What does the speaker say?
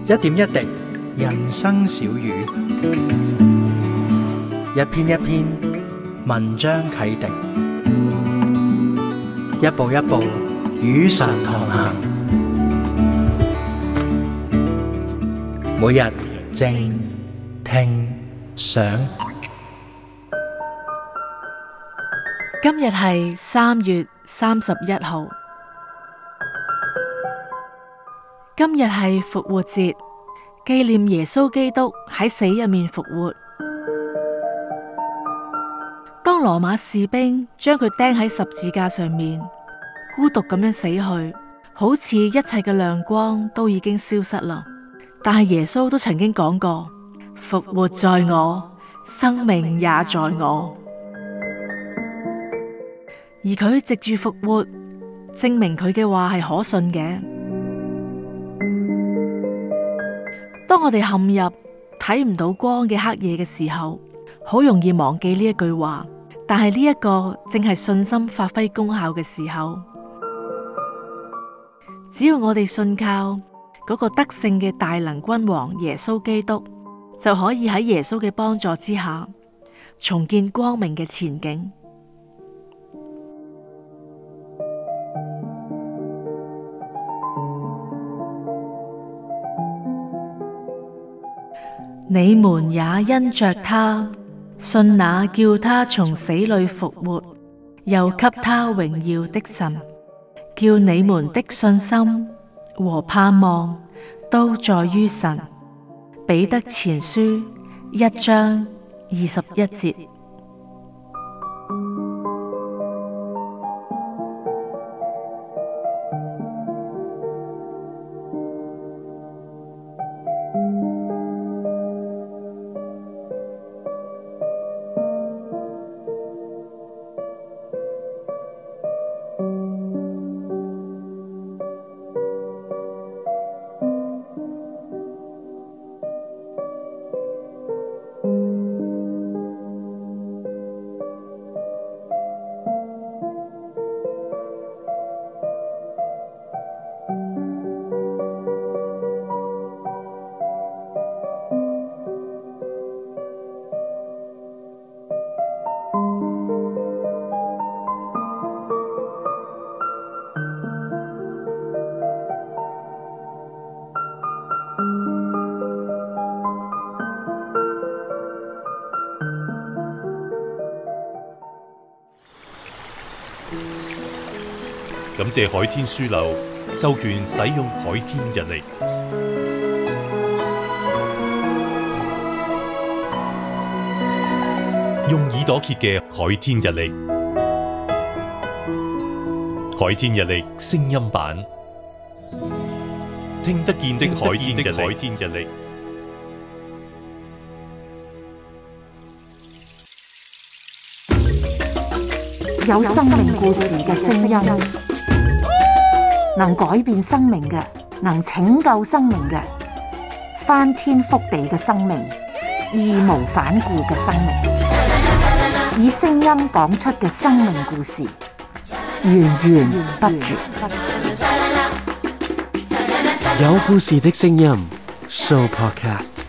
一點一滴，人生小語；一篇一篇，文章啟迪；一步一步，與神同行。每日靜聽想， 今日係3月31號。今日係復活節，紀念耶穌基督喺死入面復活。當羅馬士兵將佢釘喺十字架上面，孤獨咁樣死去，好似一切嘅亮光都已經消失啦。但係耶穌都曾經講過，復活在我，生命也在我。而佢藉住復活，證明佢嘅話係可信嘅。當我哋陷入睇唔到光嘅黑夜嘅時候，好容易忘記呢一句話。但係呢一個正係信心發揮功效嘅時候。只要我哋信靠嗰個得勝嘅大能君王耶穌基督，就可以喺耶穌嘅幫助之下，重建光明嘅前景。你們也因着他信那叫他從死裏復活，又給他榮耀的神，叫你們的信心和盼望都在於神。彼得前書1章21節。 感謝海天書樓授權使用海天日曆，用耳朵揭嘅海天日曆，海天日曆聲音版，聽得見的海天日曆。 有生命故事嘅聲音，能改變生命嘅，能拯救生命嘅，翻天覆地嘅生命，義無反顧嘅生命，以聲音講出嘅生命故事，源源不絕。 有故事的聲音 Show Podcast。